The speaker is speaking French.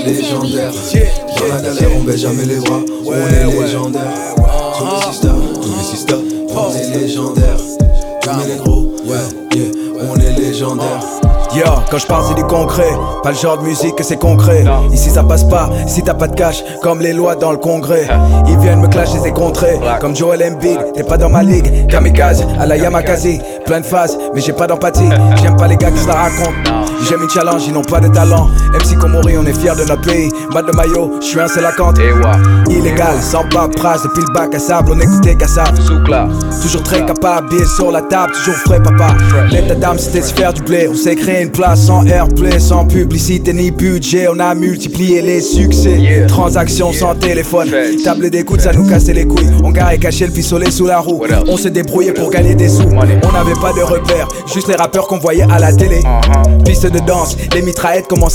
légendaire. Dans la galère, on baisse jamais les bras. On est légendaire. Tous les sisters, on est légendaire. Tous les gros, on est légendaire. Yo, quand je parle c'est du concret, pas le genre de musique que c'est concret. Ici ça passe pas, si t'as pas de cash, comme les lois dans le congrès. Ils viennent me clasher des contrées, comme Joel Embiid, t'es pas dans ma ligue. Kamikaze, à la Yamakasi, plein de phases, mais j'ai pas d'empathie. J'aime pas les gars qui se la racontent. J'aime une challenge, ils n'ont pas de talent. MC Komori, on est fiers de notre pays. Mat de maillot, je suis un c'est la cante. Illégal, sans paperasse, depuis le bac à sable, on écoutait qu'à ça. Toujours très capable, billet sur la table, toujours frais papa. L'état d'âme c'était se faire du blé, on s'est créé une place sans airplay, sans publicité ni budget. On a multiplié les succès, transactions sans téléphone. Table d'écoute, ça nous cassait les couilles. On garait caché le pistolet sous la roue. On s'est débrouillé pour gagner des sous. On n'avait pas de repères, juste les rappeurs qu'on voyait à la télé. Piste de danse, les mitraillettes commencent